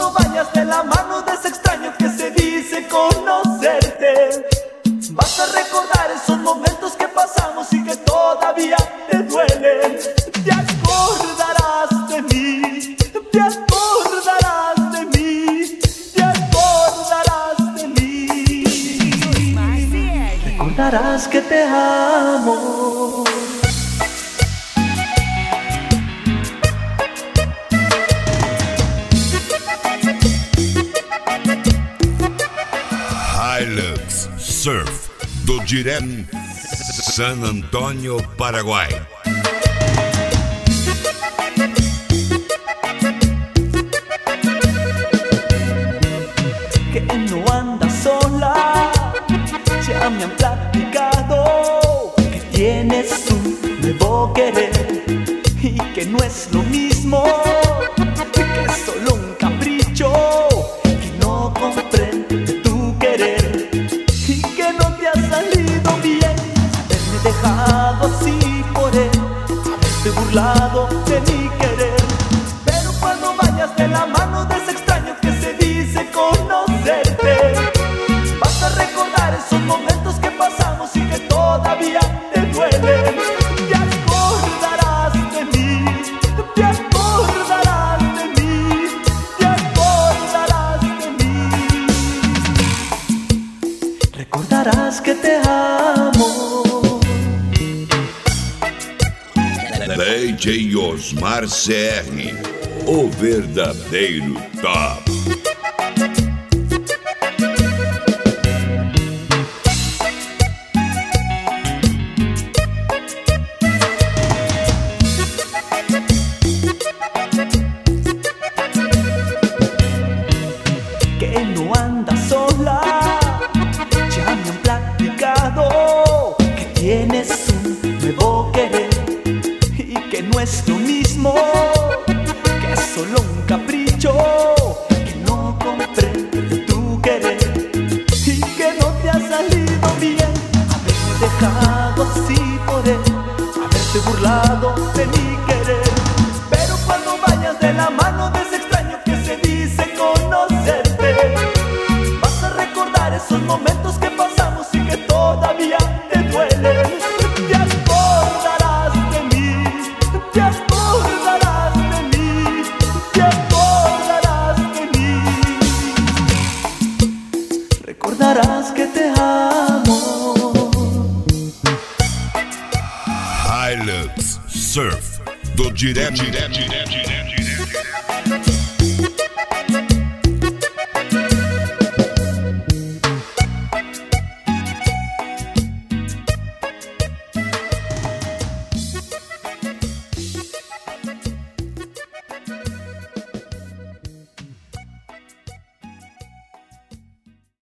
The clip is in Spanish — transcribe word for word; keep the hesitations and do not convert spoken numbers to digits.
cuando vayas de la mano de ese extraño que se dice conocerte, vas a recordar esos momentos que pasamos y que todavía te duelen. Te acordarás de mí, te acordarás de mí, te acordarás de mí. Recordarás que te amo. Hilux Surf do Direm, San Antônio, Paraguai. Que no andas sola, ya me han platicado que tienes un nuevo querer y que no es lo mismo, que es solo un capricho, que no comprende tu querer y que no te ha salido bien haberme dejado así por él, haberte burlado de mi querer. Pero cuando vayas de la mano de ese extraño que se dice conocerte, vas a recordar esos momentos que pasamos y que todavía te duelen. Te acordarás de mí, te acordarás de mí, te acordarás de mí. Recordarás que te amo. D J Osmar C R, o verdadeiro top. Que no andas sola, ya me han platicado que tienes un nuevo querer y que no es lo mismo, que es solo un capricho, que no comprende tu querer y que no te ha salido bien haberme dejado así por él, haberte burlado de mi querer. Pero cuando vayas de la mano de ese extraño que se dice conocerte, vas a recordar esos momentos que pasamos y que todavía te duelen. Te acordarás de mí, te acordarás de mí, te acordarás de mí. Recordarás que te amo. Hilux Surf do Direm, Direm, Direm, Direm.